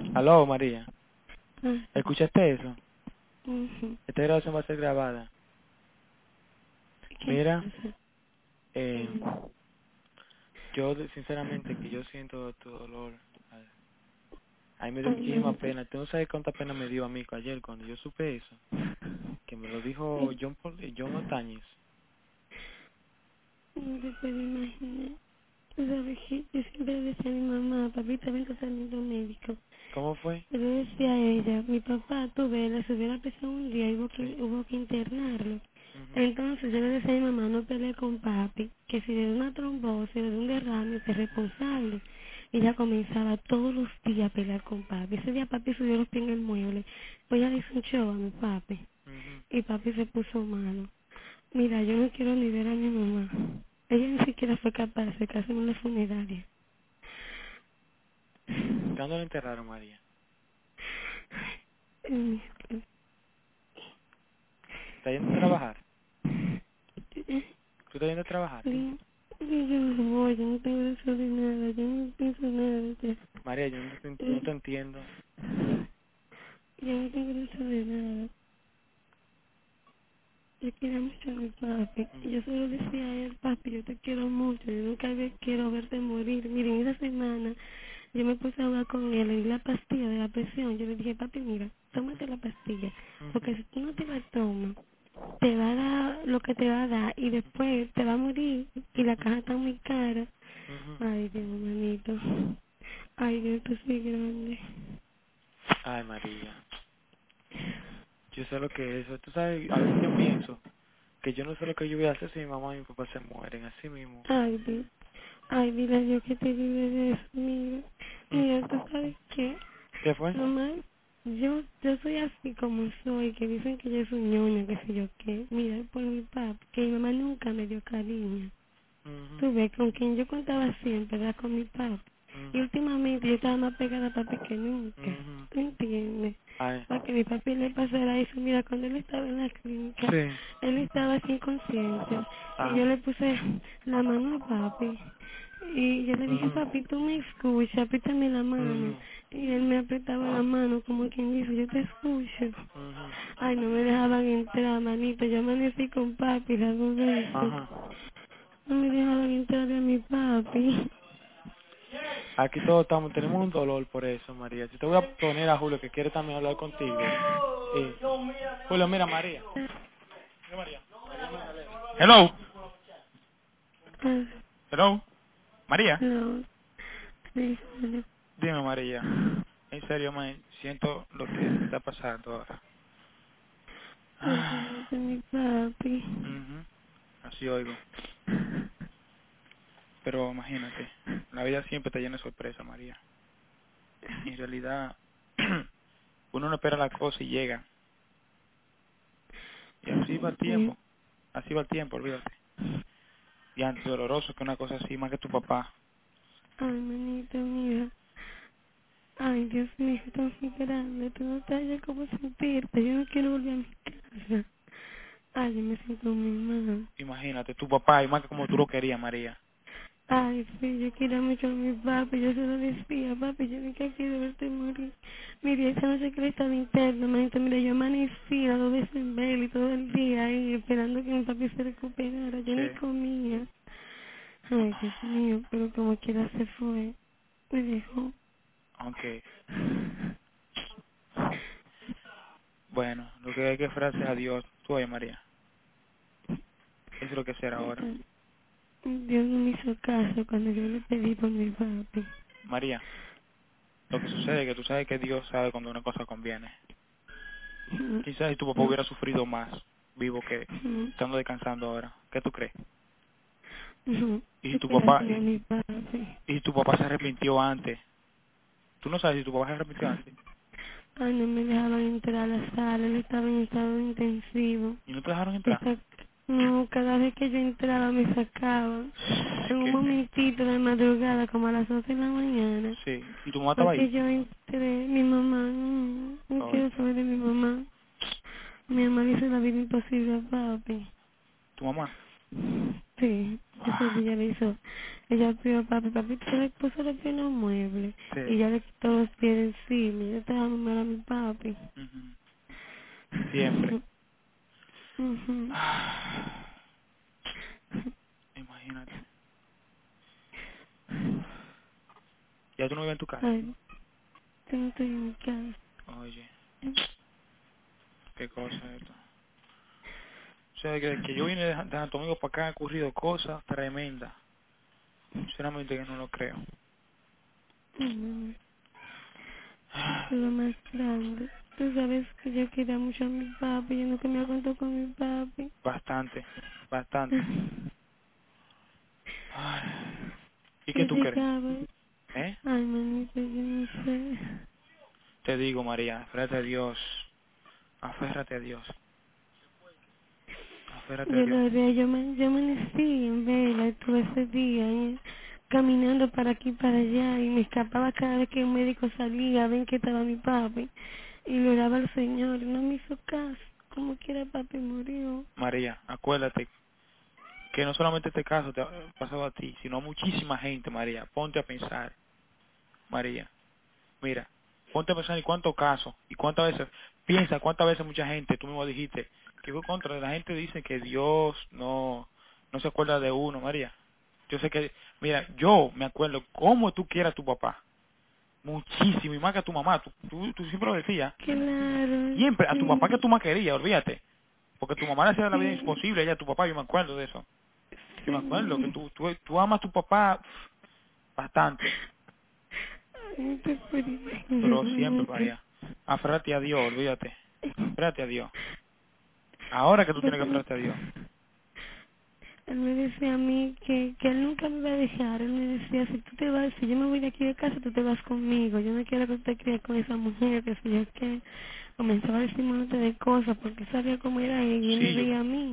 Aló, María. Ah, ¿Escuchaste eso? ujú. Esta grabación va a ser grabada. ¿Qué Mira, pasa? eh, sinceramente que yo siento tu dolor. A mí me dio Ay, muchísima manito. pena. Tú no sabes cuánta pena me dio a mí ayer cuando yo supe eso. Que me lo dijo John Otañez. No te puedo imaginar. Tú sabes que yo siempre le decía a mi mamá, papi también tratamiento médico. ¿Cómo fue? Yo le decía a ella, mi papá, le subió la presión un día y Sí. hubo que internarlo. Mhm. Entonces yo le decía a mi mamá, no peleé con papi, que si le da una trombosis, le da un derrame, usted es responsable. Y ella comenzaba todos los días a pelear con papi. Ese día papi subió los pies en el mueble. Pues ella le hizo un show a mi papi. Mhm. Y papi se puso malo. Mira, yo no quiero ni ver a mi mamá. Ella ni siquiera fue capaz de acercarse en una funeraria. ¿Cuándo lo enterraron, María? Eh, ¿Está yendo a trabajar? eh, ¿Tú estás yendo a trabajar? yo no voy, yo no tengo deseo de nada, yo no pienso nada ya. María, yo no te entiendo. Yo no tengo deseo de nada. Yo quiero mucho a mi papi. Y yo Mhm. solo decía a él, papi, yo te quiero mucho, yo nunca quiero verte morir. Miren, esa semana yo me puse a hablar con él en la pastilla de la presión. Yo le dije, papi, mira, tómate la pastilla, porque Mhm. si tú no te la tomas, te va a dar lo que te va a dar y después te va a morir y la caja está muy cara. Mhm. Ay, Dios, manito. Ay, Dios, tú soy grande. Ay, María. Yo sé lo que es eso. Tú sabes, a veces yo pienso que yo no sé lo que yo voy a hacer si mi mamá y mi papá se mueren, así mismo. Ay, Dios. Ay, dile a Dios que te libre de eso, mira. Mm. Mira, tú sabes qué. ¿Qué fue? Mamá, yo soy así como soy, que dicen que yo soy ñoña, que sé yo qué. Mira, por mi papá, que mi mamá nunca me dio cariño. Mhm. Tú ves, con quien yo contaba siempre era con mi papá. Y Mhm. últimamente yo estaba más pegada a papi que nunca. Mhm. ¿Tú entiendes? Ay, Para que mi papi le pasara eso. Mira, cuando él estaba en la clínica, sí. él estaba así inconsciente. Y Ah. yo le puse la mano a papi. Y yo le dije, Mhm. papi, tú me escuchas, apriétame la mano. Mhm. Y él me apretaba la mano como quien dice, yo te escucho. Mhm. Ay, no me dejaban entrar, manito. Yo amanecí con papi las dos veces. Ajá. No me dejaban entrar a mi papi. Aquí todos tenemos un dolor por eso, María. Si te voy a poner a Julio que quiere también hablar contigo. Julio, mira, María. Mira, María. Hello. Ah, Hello. María. no, sí, no. Dime, María. En serio, man, siento lo que te está pasando ahora. Ay, de mi papi. Mhm. Así oigo. Pero imagínate, la vida siempre te llena de sorpresa, María. En realidad, uno no espera la cosa y llega. Y así va el Sí. tiempo. Así va el tiempo, olvídate. Y antes doloroso que una cosa así, más que tu papá. Ay, manito, mira. Ay, Dios mío, estoy muy grande. Tú no sabes cómo sentirte. Yo no quiero volver a mi casa. Ay, yo me siento muy mal. Imagínate, tu papá, y más que como tú lo querías, María. Ay, sí, yo quiero mucho a mi papi. Yo se lo decía, papi, yo nunca quiero verte morir. Mira, esa noche que él estaba interno, manito, mira, yo amanecí a 2 veces en vela y todo el día ahí esperando que mi papi se recuperara. Yo ni Sí. comía. Ay, Dios mío, pero como quiera se fue. Me dejó. Aunque, bueno, lo que hay que ofrecer a Dios. Tú oye, María. Eso es lo que será ahora. Dios no me hizo caso cuando yo le pedí por mi papi. María, lo que sucede es que tú sabes que Dios sabe cuando una cosa conviene. No, Quizás si tu papá no, hubiera sufrido más vivo que no, estando descansando ahora. ¿Qué tú crees? no. Y si Yo tu quería papá, tener a mi papi. y si tu papá se arrepintió antes. Tú no sabes si tu papá se arrepintió antes. Ay, no me dejaban entrar a la sala, él estaba en estado intensivo. Y no te dejaron Me entrar. No, cada vez que yo entraba me sacaban. En un ¿Qué? momentito de madrugada, como a las 11 de la mañana. Sí. ¿Y tu mamá estaba Porque ahí? yo entré, mi mamá, no quiero Oye. saber de mi mamá. Mi mamá le hizo la vida imposible a papi. ¿Tu mamá? Sí, ese Ah, día le hizo. ella pidió a papi se le puso los pies en los muebles y Sí. ya le quitó los pies de encima. Yo estaba muy mal a mi papi. Ujú. Siempre. Ujú. Imagínate. ¿Ya tú no vives en tu casa? Ay, yo no estoy en mi casa. Oye, qué cosa es esto. O sea, que yo vine de Santo Domingo para acá han ocurrido cosas tremendas. Sinceramente que no lo creo. Mm, Eso es lo más grande. Tú sabes que yo quería mucho a mi papi. Yo nunca me aguanto con mi papi. Bastante, bastante. Ay. ¿Y Yo qué tú crees? llegaba. ¿Eh? Ay, manito, yo no sé. Te digo, María, aférrate a Dios. Aférrate a Dios. Aférrate a Yo Dios. lo haré, yo amanecí en vela y todo ese día caminando para aquí y para allá y me escapaba cada vez que un médico salía, ven que estaba mi papi y le oraba al Señor y no me hizo caso, como quiera papi murió. María, acuérdate que no solamente este caso te ha pasado a ti, sino a muchísima gente, María. Ponte a pensar, María. Mira, ponte a pensar en cuántos casos y cuántas veces, piensa cuántas veces mucha gente, tú mismo dijiste, que fue contra la gente dice que Dios no se acuerda de uno, María. Yo sé que, mira, yo me acuerdo cómo tú quieras a tu papá, muchísimo, y más que a tu mamá, tú siempre lo decías, Claro, siempre, a tu papá que sí, tú más querías, olvídate, porque tu mamá le hacía la vida sí, imposible, ella a tu papá, yo me acuerdo de eso, yo me acuerdo que sí. tú amas a tu papá bastante, Ay, no te puedo pero imaginar, siempre, manito. María, aférrate a Dios, olvídate, aférrate a Dios. Ahora que tú tienes que Papi, aférrate a Dios. él me decía a mí que él nunca me va a dejar. Él me decía, si tú te vas, si yo me voy de aquí de casa, tú te vas conmigo. Yo no quiero que usted críe con esa mujer, que si yo que comenzaba a decir un montón de cosas porque sabía cómo era él y él me Sí, yo... veía a mí.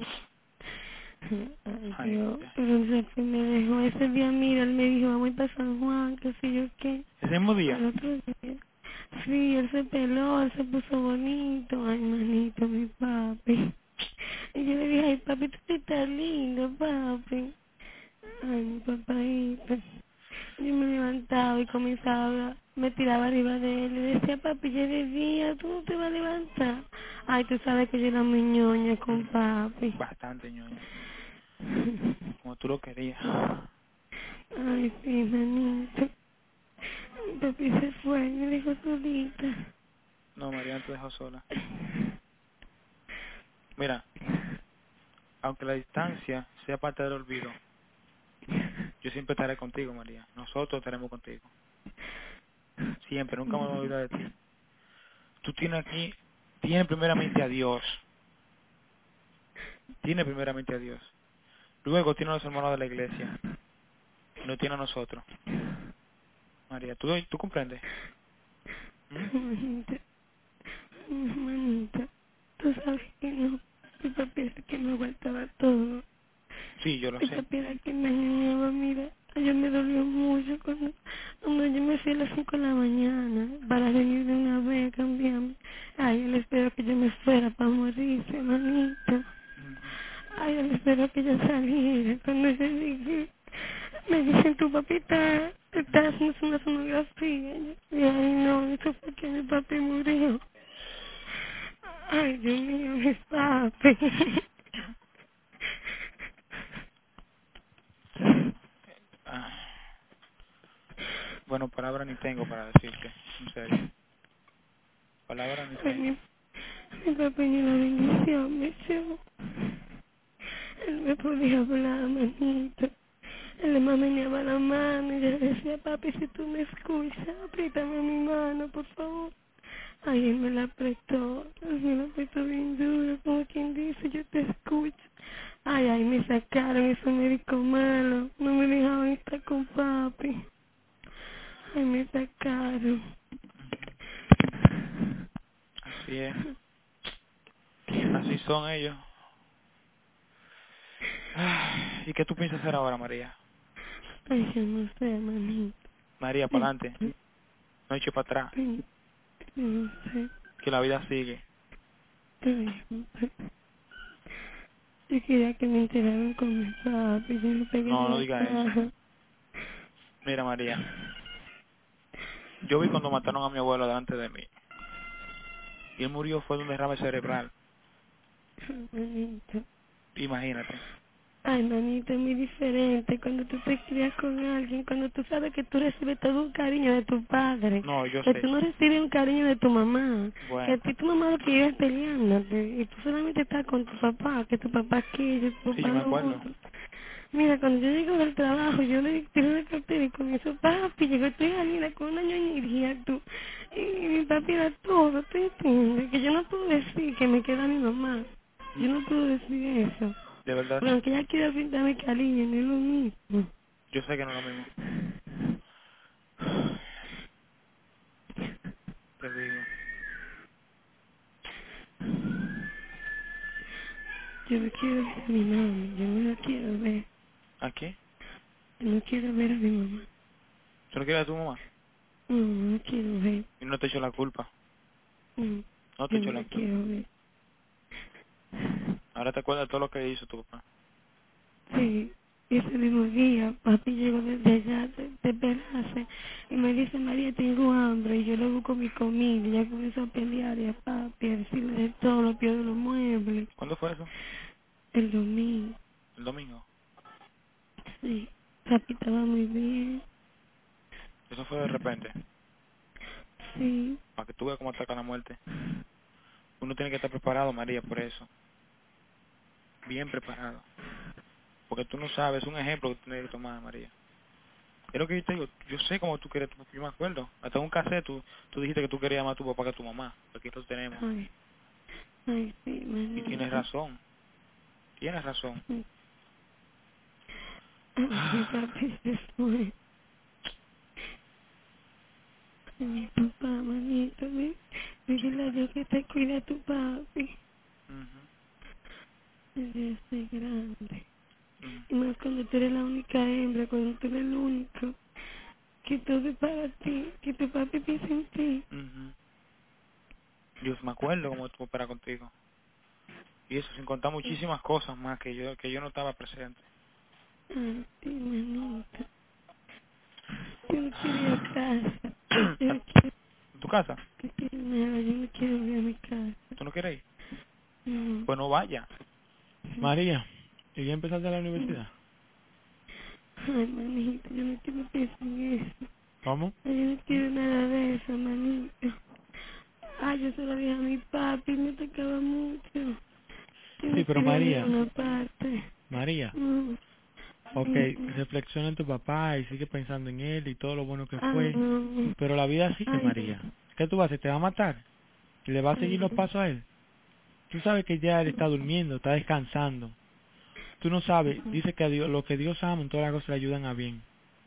Ay, Ay, Dios, pero después me dejó ese día, mira, él me dijo, vamos a ir para San Juan, que si yo qué. ese mismo día. Al otro día, sí, él se peló, él se puso bonito, ay, manito, mi papi. Y yo le dije, ay, papi, tú sí estás lindo, papi. Ay, mi papadito. Yo me levantaba y comenzaba a hablar, me tiraba arriba de él y decía, papi, ya de día, tú no te vas a levantar. Ay, tú sabes que yo era muy ñoña con papi. Bastante, ñoña. Como tú lo querías. Ay, sí, manito. Papi se fue, me dejó solita. No, María te dejó sola. Mira, aunque la distancia sea parte del olvido, yo siempre estaré contigo, María. Nosotros estaremos contigo. Siempre, nunca me voy a olvidar de ti. Tú tienes aquí, tienes primeramente a Dios. Tienes primeramente a Dios. Luego tiene a los hermanos de la iglesia. Y nos tiene a nosotros. María, ¿tú comprendes? ¿Mm? Manita, manita, tú sabes que no. Mi papi era que me aguantaba todo. Sí, yo lo Mi sé. papi era que me niñaba, mira. Yo me dolió mucho cuando yo me fui a las 5 de la mañana para venir de una vez a cambiarme. Ay, él esperó que yo me fuera para morirse, manito. Ujú. Ay, él esperó que yo saliera. Cuando yo llegué, me dicen, tu papita está haciendo una sonografía. Y ay, no, eso fue que mi papi murió. Ay, Dios mío, mi papi. Ah, bueno, palabras ni tengo para decirte, en serio. Palabras ni Ay, tengo. mi papi ni la bendición me echó. Él me podía hablar, manito. Él le meneaba la mano y yo le decía, papi, si tú me escuchas, apriétame mi mano, por favor. Ay, él me la apretó, él me la apretó bien duro, como quien dice, yo te escucho. Ay, ay, me sacaron esos médicos malos, no me dejaban estar con papi. Ay, me sacaron. Así es. Así son ellos. Ah, ¿y qué tú piensas hacer ahora, María? Ay, yo no sé, manito. María, para adelante. No eche para atrás. Ay, no sé. Que la vida sigue. Ay, no sé. Yo quería que me enteraran con mi papi, yo no pegué No, de no la diga eso. caja. Mira, María, yo vi cuando mataron a mi abuelo delante de mí. Y él murió fue de un derrame cerebral. Manito. Imagínate. Ay, manito, es muy diferente cuando tú te crías con alguien, cuando tú sabes que tú recibes todo un cariño de tu padre, No, yo que sé. tú no recibes un cariño de tu mamá, que a Bueno, ti tu mamá lo que vive es peleándote, y tú solamente estás con tu papá, que tu papá aquello, tu sí, yo papá me lo acuerdo. otro. Mira, cuando yo llego del trabajo, yo le tiro la cartera y comienzo, papi, llegó tu hija Nina con una ñoñería, tú. Y mi papi era todo, ¿tú entiendes? Que yo no puedo decir que me queda mi mamá. Yo no puedo decir eso. De verdad, Pero aunque ella quiera pintarme cariño, no es lo mismo. yo sé que no es lo mismo. Te digo. Yo no quiero ver a mi mamá, yo no la quiero ver. ¿A qué? Yo no quiero ver a mi mamá. ¿Tú no quieres a tu mamá? No, no la quiero ver. Y no te echo la culpa. No, No te yo echo no la la culpa. quiero ver. Ahora te acuerdas de todo lo que hizo tu papá. Sí, ese mismo día, papi llegó desde allá, de Pelace, y me dice, María, tengo hambre, y yo le busco mi comida, y ya comenzó a pelear, y a papi, a decirle de todo, lo peor de los muebles. ¿Cuándo fue eso? El domingo, El domingo. sí, papi estaba muy bien, Eso fue de repente. sí. Para que tú veas cómo ataca la muerte. Uno tiene que estar preparado, María, por eso. Bien preparado. Porque tú no sabes, es un ejemplo que tú tienes que tomar, María. Es lo que yo te digo, yo sé cómo tú quieres, yo me acuerdo. Hasta en un cassette tú dijiste que tú querías más a tu papá que a tu mamá. Aquí lo tenemos. Ay, ay, sí, Y tienes manito. razón, tienes razón. Ay, papi se fue. Ay, mi papá, manito, dile a Dios que te cuida a tu papi. Ujú, Dios es grande. ujú, Y más cuando tú eres la única hembra, cuando tú eres el único, que todo es para ti, que tu papi piensa en ti. ujú. Yo me acuerdo cómo estuvo para contigo. Y eso sin contar muchísimas cosas más que yo no estaba presente. Ay, sí, manito. Yo no quiero ir a casa. Yo no quiero, ¿En tu casa? no quiero nada, yo no quiero ir a mi casa. ¿Tú no quieres ir? No. Pues no vaya. María, ¿y ya empezaste la universidad? Ay, manito, yo no quiero pensar en eso. ¿Cómo? Ay, yo no quiero nada de eso, manito. Ay, yo se lo dije a mi papi, me tocaba mucho. Yo Sí, no pero quería María, ninguna parte. María, No. ok, Manito. reflexiona en tu papá y sigue pensando en él y todo lo bueno que Ay, fue, no. pero la vida sigue, Ay, María. ¿Qué tú vas a hacer? ¿Te va a matar? ¿Y le va a seguir los ay, pasos a él? Tú sabes que ya él está durmiendo, está descansando. Tú no sabes, dice que a Dios, lo que Dios ama en todas las cosas le ayudan a bien.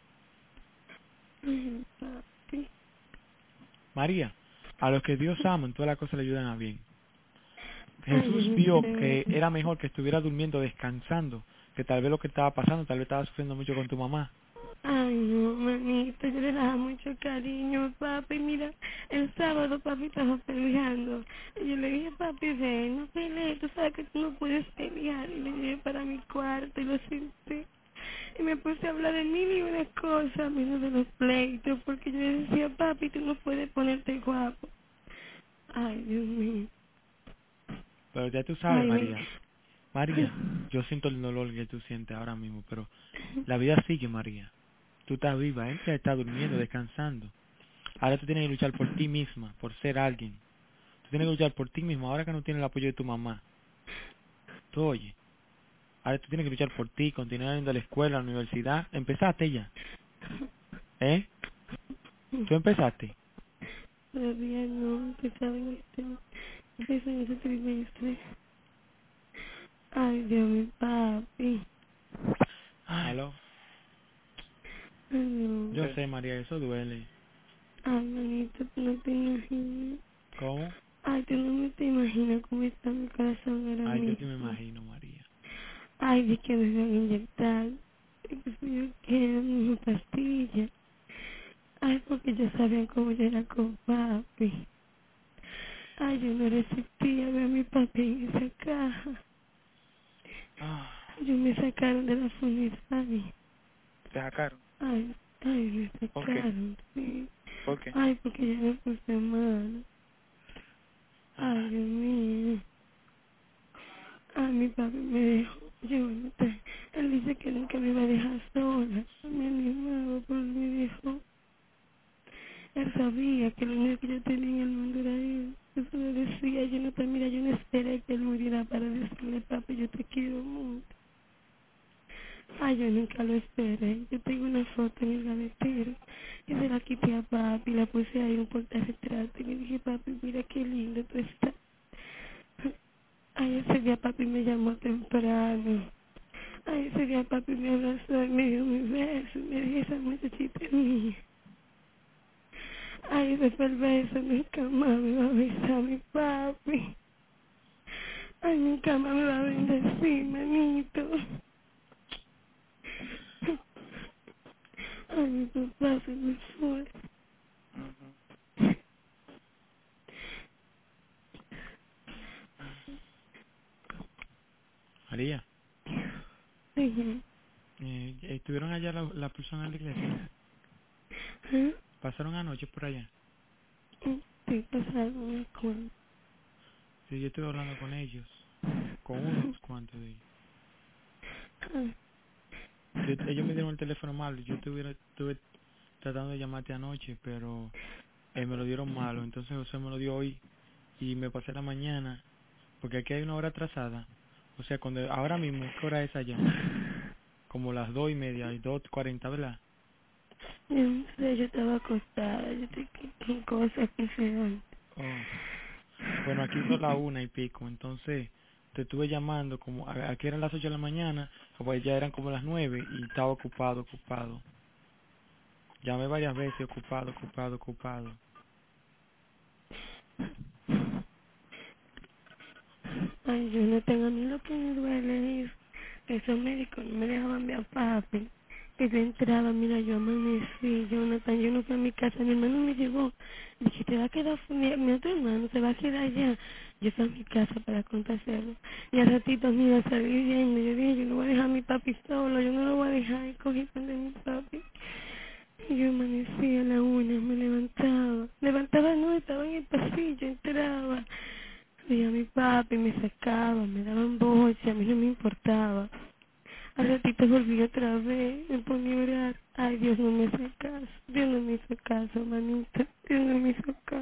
ay, papi. María, a los que Dios ama en todas las cosas le ayudan a bien. Ay, yo Jesús no vio creo. que era mejor que estuviera durmiendo, descansando, que tal vez lo que estaba pasando, tal vez estaba sufriendo mucho con tu mamá. Ay, no, manito, yo le daba mucho cariño, papi. Mira, el sábado papi estaba peleando. Y yo le dije, papi, ven, no pelees, tú sabes que tú no puedes pelear. Y le llevé para mi cuarto y lo senté. Y me puse a hablar de mil y una cosas, menos de los pleitos, porque yo le decía, papi, tú no puedes ponerte guapo. Ay, Dios mío. Pero ya tú sabes, Ay, mi... María. María, yo siento el dolor que tú sientes ahora mismo, pero la vida sigue, María. Tú estás viva, él ya está durmiendo, descansando. Ahora tú tienes que luchar por ti misma, por ser alguien. Tú tienes que luchar por ti misma, ahora que no tienes el apoyo de tu mamá. Tú oye, ahora tú tienes que luchar por ti, continuar yendo a la escuela, a la universidad. Empezaste ya, ¿eh? Tú empezaste. Todavía no empezaba en empecé en ese trimestre. Ay, Dios mío, papi. Ay, ¿Aló? Ay, no. Yo ¿qué? sé, María, eso duele. Ay, manito, tú no te imaginas. ¿Cómo? Ay, tú no me te imaginas cómo está mi corazón ahora Ay, yo sí me mismo. imagino, María. Ay, de que me van a inyectar. Que si yo quiero una pastilla. Ay, porque ya sabían cómo yo era con papi. Ay, yo no resistía ver a mi papi en esa caja. Ah, Yo me sacaron de la funeraria. te sacaron. Ay, Ay, me ¿Por qué? sacaron, sí. ¿Por qué? Ay, porque ya me puse mal. Ay, Ah, Dios mío. Ay, mi papi me dejó. Yo no sé. Él dice que nunca me iba a dejar sola. Me animaba, pero me dejó. Él sabía que lo único que yo tenía en el mundo era él. Eso le decía, yo no, mira, yo no esperé que él muriera para decirle, papi, yo te quiero mucho. Ay, yo nunca lo esperé. Yo tengo una foto en el gavetero. Y se la quité a papi, la puse ahí en un portarretrato. Y le dije, papi, mira qué lindo tú estás. Ay, ese día papi me llamó temprano. Ay, ese día papi me abrazó y me dio mi beso. Me dijo, esa muchachita es mía. Ay, ese fue el beso. Nunca más me va a besar mi papi. Ay, nunca más me va a bendecir, manito. Ay, mi papá se me fue. ujú. María, Sí, ¿estuvieron allá la persona en la iglesia? ¿ah? ¿Pasaron anoche por allá? Sí, pasaron unas cuantas. Sí, yo estuve hablando con ellos, con unos cuantos de ellos. Ah, Ellos me dieron el teléfono mal, yo estuve tratando de llamarte anoche, pero me lo dieron malo, entonces José me lo dio hoy y me pasé la mañana, porque aquí hay una hora atrasada. O sea, cuando ahora mismo, ¿qué hora es allá? Como las 2:30 y 2:40, ¿verdad? yo no sé, yo estaba acostada, yo te con cosas que se dan. Oh. Bueno, aquí son las 1:00 y pico, entonces te estuve llamando, como aquí eran las 8 de la mañana, pues ya eran como las 9 y estaba ocupado. Llamé varias veces, ocupado. Ay, yo no tengo, a mí lo que me duele es que esos médicos no me dejaban ver a papi. Que yo entraba, mira, yo amanecí, Jonathan, yo no fui a mi casa, mi hermano me llevó. Dije, te va a quedar, mi otro hermano se va a quedar allá. Yo fui a mi casa para contárselo. Y al ratito, mira, salí viendo, yo dije, yo no voy a dejar a mi papi solo, yo no lo voy a dejar, y cogí de mi papi. Y yo amanecí a la 1, me levantaba. Levantaba no, estaba en el pasillo, entraba. Veía a mi papi, me sacaba, me daban boche, a mí no me importaba. Al ratito volví otra vez, me ponía a orar. Ay, Dios no me hizo caso, Dios no me hizo caso, manita, Dios no me hizo caso.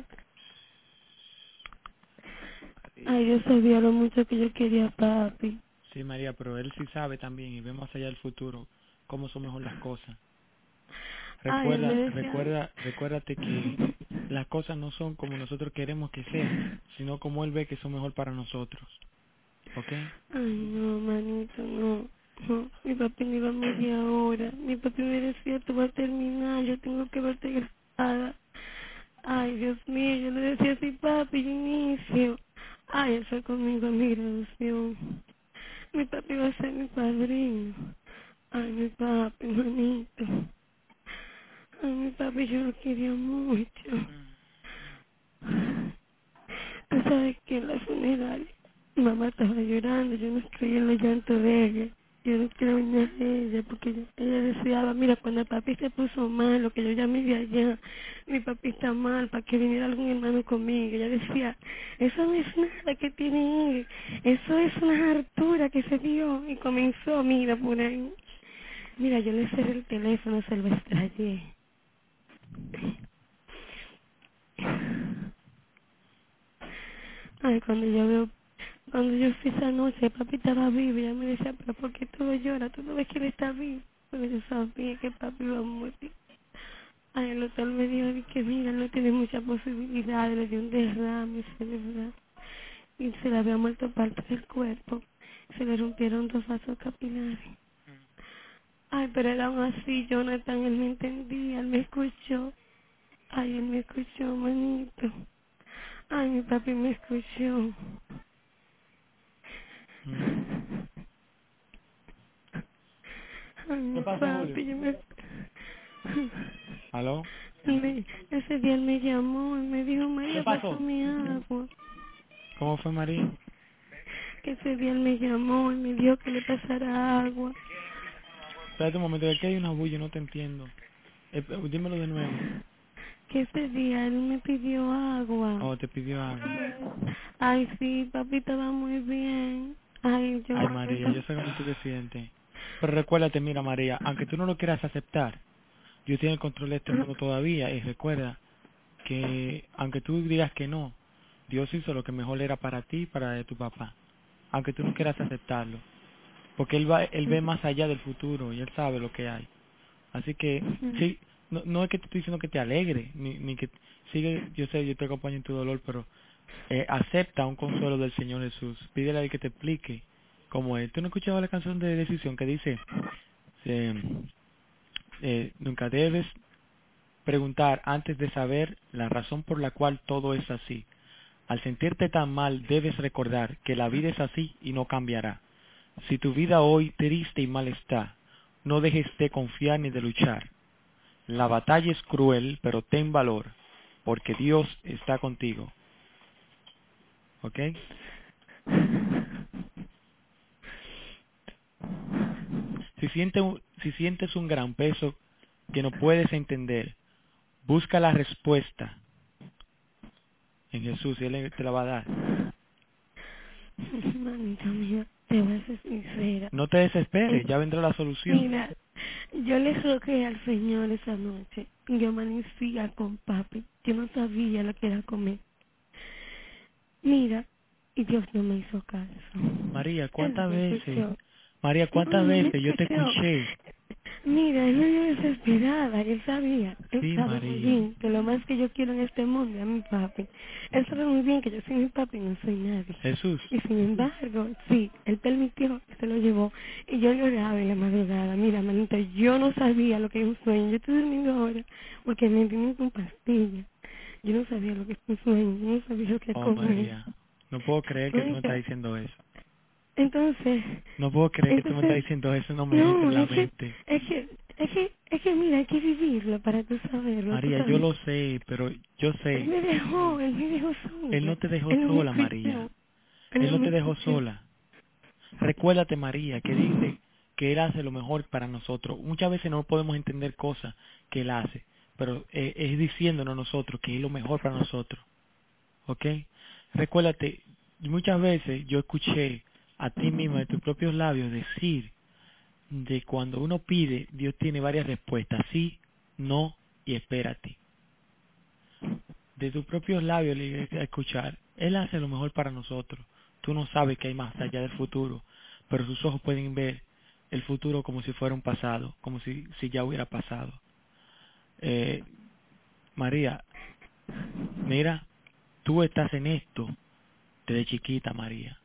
Ay, María. Dios sabía lo mucho que yo quería a papi. Sí, María, pero él sí sabe también y ve más allá del futuro cómo son mejor las cosas. Ay, él me decía, Recuérdate que las cosas no son como nosotros queremos que sean, sino como él ve que son mejor para nosotros. ¿Ok? ay, no, manito, no. No, mi papi no iba a morir ahora. Mi papi me decía, tú vas a terminar, yo tengo que verte grabada. Ay, Dios mío, yo le decía así, papi, yo inicio. Ay, él fue conmigo a mi graduación. Mi papi va a ser mi padrino. Ay, mi papi, manito. Ay, mi papi, yo lo quería mucho. Tú sabes que en la funeraria mamá estaba llorando, yo no creía en el llanto de ella. Yo no creo en nada de ella porque ella deseaba, mira, cuando el papi se puso mal, lo que yo llamé de allá, mi papi está mal, para que viniera algún hermano conmigo. Ella decía, eso no es nada que tiene él, eso es una hartura que se dio. Y comenzó, mira, por ahí. Mira, yo le cerré el teléfono, se lo extrañé. Ay, cuando yo fui esa noche, papi estaba vivo, y ella me decía, pero ¿por qué tú lloras? Tú no ves que él está vivo. Pero yo sabía que papi iba a morir. Ay, el doctor me dijo que mira, no tiene muchas posibilidades, le dio un derrame cerebral. Y se le había muerto parte del cuerpo. Se le rompieron 2 vasos capilares. Ay, pero era aún así, Jonathan, él me entendía, él me escuchó. Ay, él me escuchó, manito. Ay, mi papi me escuchó. Mm. Ay, ¿Qué mi pasó, Julio? papi, yo me... ¿Aló? Ese día él me llamó y me dijo, ¿Qué María, pasó? pásame agua. ¿Cómo fue, María? Que ese día él me llamó y me dijo que le pasara agua. Espérate un momento, aquí hay una bulla, no te entiendo. Dímelo de nuevo. Que ese día él me pidió agua. Oh, te pidió algo. Ay, sí, papi estaba muy bien. Ay, yo... Ay, María, yo sé cómo tú te sientes. Pero recuérdate, mira, María, aunque tú no lo quieras aceptar, Dios tiene el control de este mundo todavía. Y recuerda que, aunque tú digas que no, Dios hizo lo que mejor era para ti y para de tu papá. Aunque tú no quieras aceptarlo. Porque Él ve más allá del futuro y Él sabe lo que hay. Así que, sí, no es que te estoy diciendo que te alegre, ni que sigue, yo sé, yo te acompaño en tu dolor, pero acepta un consuelo del Señor Jesús. Pídele a Él que te explique cómo es. ¿Tú no escuchabas la canción de Decisión que dice, eh, nunca debes preguntar antes de saber la razón por la cual todo es así? Al sentirte tan mal, debes recordar que la vida es así y no cambiará. Si tu vida hoy triste y mal está, no dejes de confiar ni de luchar. La batalla es cruel, pero ten valor, porque Dios está contigo. ¿Ok? Si sientes un gran peso que no puedes entender, busca la respuesta en Jesús y Él te la va a dar. Manita mía, te voy a ser sincera. No te desesperes, ya vendrá la solución. Mira, yo le rogué al Señor esa noche. Y yo amanecía con papi. Yo no sabía lo que era comer. Mira, y Dios no me hizo caso. María, Él no ¿cuántas me veces? escuchó. María, No, ¿cuántas no me veces yo te escuchó. escuché? Mira, él me vio desesperada, él sabía, él Sí, sabe muy María. bien que lo más que yo quiero en este mundo es a mi papi. Él sabe muy bien que yo soy mi papi y no soy nadie. Jesús. Y sin embargo, sí, él permitió que se lo llevó. Y yo lloraba en la madrugada. Mira, manita, yo no sabía lo que es un sueño. Yo estoy durmiendo ahora porque me vine con pastillas. Yo no sabía lo que es un sueño, yo no sabía lo que es Oh, comer. María. No puedo creer que tú me estás Oiga, diciendo eso. entonces, No puedo creer que tú me estás entonces, diciendo eso, no me entra no, en la mente. mira, hay que vivirlo para tú saberlo, tú María, yo sabes. lo sé, pero yo sé. Él me dejó Él sola, no te dejó él no me sola, escuchó, María. él Él no no me te dejó escuchó. sola. Recuérdate, María, que dice que Él hace lo mejor para nosotros. Muchas veces no podemos entender cosas que Él hace, pero es diciéndonos nosotros que es lo mejor para nosotros. ¿Ok? Recuérdate, muchas veces yo escuché a ti mismo de tus propios labios decir de cuando uno pide, Dios tiene varias respuestas, sí, no y espérate. De tus propios labios le llegué a escuchar, Él hace lo mejor para nosotros. Tú no sabes que hay más allá del futuro, pero sus ojos pueden ver el futuro como si fuera un pasado, como si ya hubiera pasado. Eh, María, mira, tú estás en esto desde chiquita, María.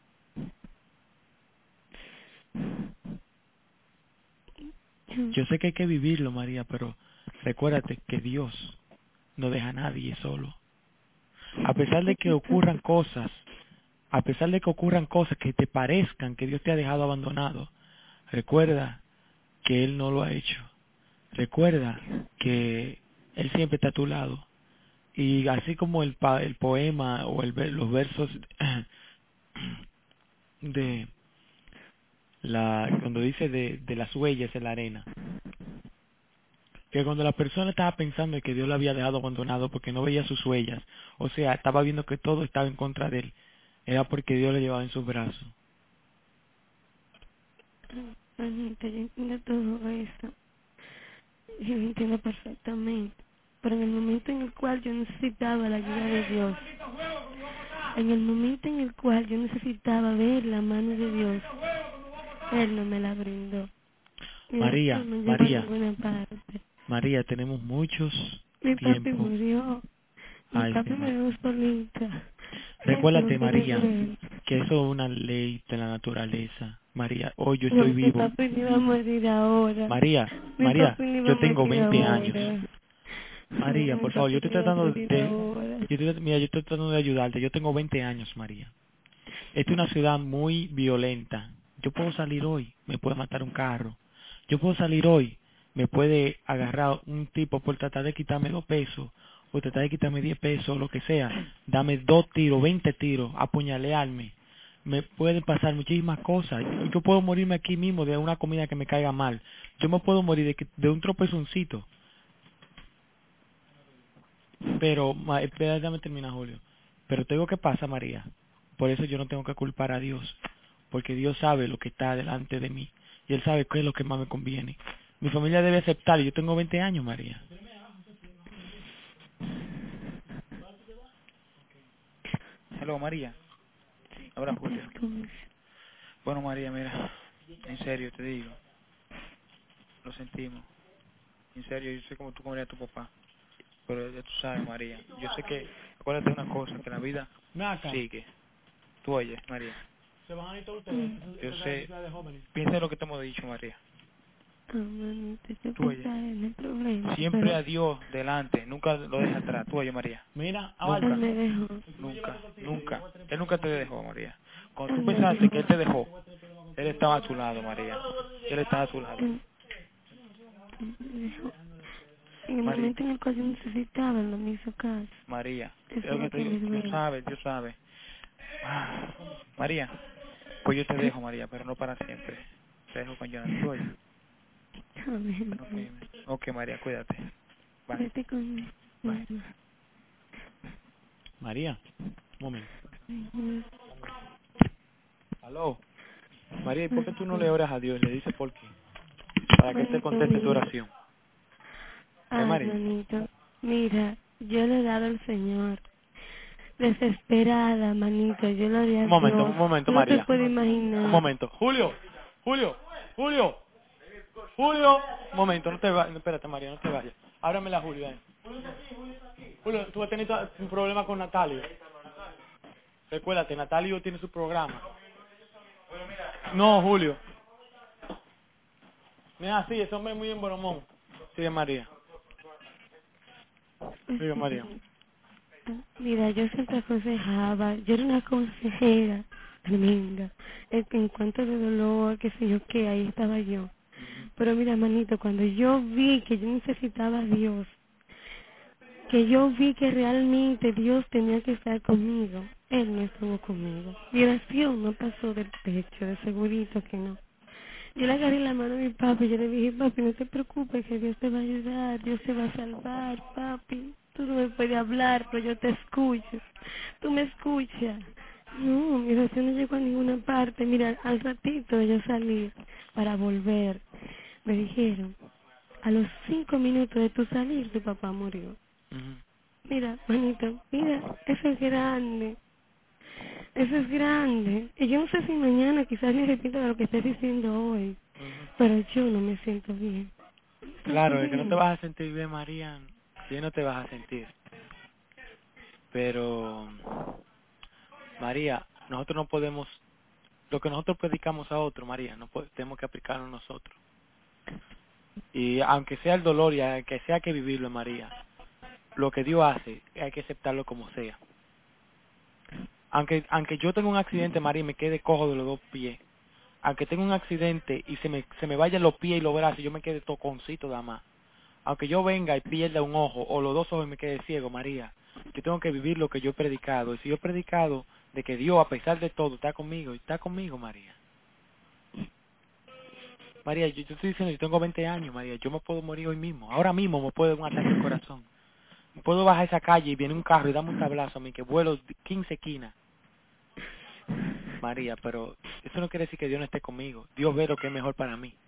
Yo sé que hay que vivirlo, María, pero recuérdate que Dios no deja a nadie solo. A pesar de que ocurran cosas, a pesar de que ocurran cosas que te parezcan que Dios te ha dejado abandonado, recuerda que Él no lo ha hecho. Recuerda que Él siempre está a tu lado. Y así como el poema o los versos de cuando dice de las huellas en la arena, que cuando la persona estaba pensando que Dios lo había dejado abandonado porque no veía sus huellas, o sea, estaba viendo que todo estaba en contra de él, era porque Dios lo llevaba en sus brazos. Anita, yo entiendo todo eso. Yo lo entiendo perfectamente. Pero en el momento en el cual yo necesitaba la ayuda de Dios, en el momento en el cual yo necesitaba ver la mano de Dios, Él no me la brindó. Y eso María, no lleva a María, ninguna parte. María, tenemos muchos Mi papi tiempo. murió. Mi Ay, papi me Señor. dejó solita. Eso no Recuérdate, tiene María, cruel. que eso es una ley de la naturaleza. María, hoy yo No, estoy mi vivo. papi no iba a morir ahora. María, Mi María, papi no iba a yo tengo morir 20 años. ahora. María, Mi por favor, papi yo estoy no iba a tratando morir de, ahora. mira, yo estoy tratando de ayudarte. Yo tengo 20 años, María. Esta es una ciudad muy violenta. Yo puedo salir hoy, me puede matar un carro. Yo puedo salir hoy, me puede agarrar un tipo por tratar de quitarme 2 pesos, o tratar de quitarme 10 pesos, o lo que sea. Dame 2 tiros, 20 tiros, apuñalearme. Me pueden pasar muchísimas cosas. Yo puedo morirme aquí mismo de una comida que me caiga mal. Yo me puedo morir de un tropezoncito. Pero, déjame terminar, Julio. Pero te digo qué pasa, María. Por eso yo no tengo que culpar a Dios. Porque Dios sabe lo que está delante de mí. Y Él sabe qué es lo que más me conviene. Mi familia debe aceptar. Yo tengo 20 años, María. Hello, María. Ahora, ¿Qué te Julio. escondes? Bueno, María, mira. En serio, te digo. Lo sentimos. En serio, yo sé cómo tú comerías a tu papá. Pero ya tú sabes, María. Yo sé que... Acuérdate de una cosa, que la vida Ven acá. sigue. Tú oyes, María. ¿Se van a ir todos ustedes? Yo Esta es sé... la de jóvenes. Piensa en lo que te hemos dicho, María. Manito, yo Tú oyes. pensaba en el problema, Siempre pero a Dios delante. Nunca lo deja atrás. Tú oyes, María. Mira, él Nunca. abarca. me dejó. Nunca. Nunca. Él nunca te dejó, María. Cuando Él tú me pensaste dejó. que Él te dejó, Él estaba a tu lado, María. Él estaba a tu lado. Él, él me dejó. En el María. momento en el cual yo necesitaba, él no me hizo caso. María. Eso Es es lo que lo te que digo. me Dios duele. sabe, Dios sabe. Ah, María. Pues yo te dejo, María, pero no para siempre. Te dejo con Jonathan. Tú oyes. Amén. Ok, María, cuídate. Bye. Vete conmigo. Bye. María, un momento. Ay, Aló. María, ¿y por qué tú no le Dios. oras a Dios? Le dices por qué. Para que Él te Manito conteste tu mío. oración. Ay, María? manito. Mira, yo le he dado al Señor. Desesperada, manito. Yo le di a Dios. Un momento, Tú no te María. puedes Un imaginar. momento. Julio, Julio, Julio, Julio. Un momento, no te vayas. Espérate, María, no te vayas. Ábramela, Julio. Julio, tú has tenido un problema con Natalio. Recuérdate, Natalio tiene su programa. No, Julio. Mira, sí, ese hombre es muy en Boromón. Sigue María. Sigue María. Mira, yo siempre aconsejaba. Yo era una consejera tremenda. En cuanto de dolor, qué sé yo qué, ahí estaba yo. Pero mira, manito, cuando yo vi que yo necesitaba a Dios, que yo vi que realmente Dios tenía que estar conmigo, Él no estuvo conmigo. Mi oración no pasó del techo, de segurito que no. Yo le agarré la mano a mi papi y yo le dije, papi, no te preocupes, que Dios te va a ayudar, Dios te va a salvar, papi. Tú no me puedes hablar, pero yo te escucho. Tú me escuchas. No, mi oración no llegó a ninguna parte. Mira, al ratito de yo salir para volver, me dijeron, a los 5 minutos de tu salir, tu papá murió. Ujú, Mira, manito, mira, eso es grande. Eso es grande. Y yo no sé si mañana quizás me arrepiento de lo que estoy diciendo hoy, ujú. pero yo no me siento bien. No me siento Claro, de que no te bien. vas a sentir bien, María. Sí, no te vas a sentir. Pero, María, nosotros no podemos, lo que nosotros predicamos a otros, María, no tenemos que aplicarlo nosotros. Y aunque sea el dolor y aunque sea que vivirlo, María, lo que Dios hace, hay que aceptarlo como sea. Aunque yo tenga un accidente, María, y me quede cojo de los dos pies, aunque tenga un accidente y se me vayan los pies y los brazos, yo me quede toconcito nada más. Aunque yo venga y pierda un ojo o los dos ojos y me quede ciego, María, yo tengo que vivir lo que yo he predicado. Y si yo he predicado de que Dios, a pesar de todo, está conmigo, y está conmigo, María. María, yo estoy diciendo, yo tengo 20 años, María, yo me puedo morir hoy mismo. Ahora mismo me puede dar un ataque al corazón. Puedo bajar esa calle y viene un carro y dame un tablazo a mí, que vuelo 15 esquinas. María, pero eso no quiere decir que Dios no esté conmigo. Dios ve lo que es mejor para mí.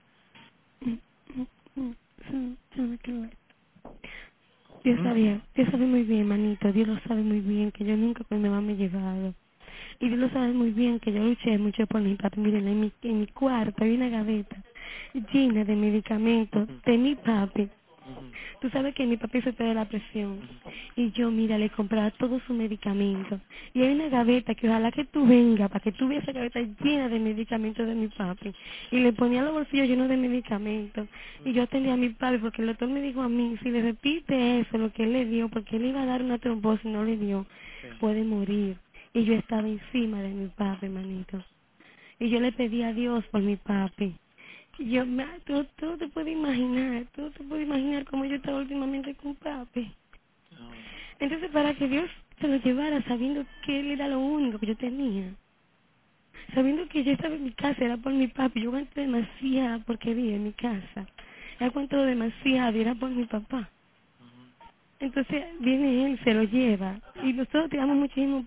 ¿Sabe qué? Dios ¿Mm? sabía, Dios sabe muy bien, manito, Dios lo sabe muy bien, que yo nunca con mi mamá me he llevado. Y Dios lo sabe muy bien, que yo luché mucho por mi papi. Miren, en mi cuarto hay una gaveta llena de medicamentos Ujú, de mi papi. ujú, Tú sabes que mi papi se pega la presión. ujú. Y yo, mira, le compraba todos sus medicamentos. Y hay una gaveta que ojalá que tú vengas para que tú veas esa gaveta llena de medicamentos de mi papi. Y le ponía los bolsillos llenos de medicamentos. Y yo atendía a mi papi porque el doctor me dijo a mí, si le repite eso, lo que él le dio, porque él iba a dar una trombosis y no le dio, Sí. puede morir. Y yo estaba encima de mi papi, manito. Y yo le pedí a Dios por mi papi. Tú no te puedes imaginar, tú no te puedes imaginar cómo yo estaba últimamente con papi. No. Entonces, para que Dios se lo llevara sabiendo que Él era lo único que yo tenía, sabiendo que yo estaba en mi casa, era por mi papi, yo aguanté demasiada porquería en mi casa. He aguantado demasiado y era por mi papá. Ujú. Entonces viene él, se lo lleva. Y nosotros tiramos muchísimo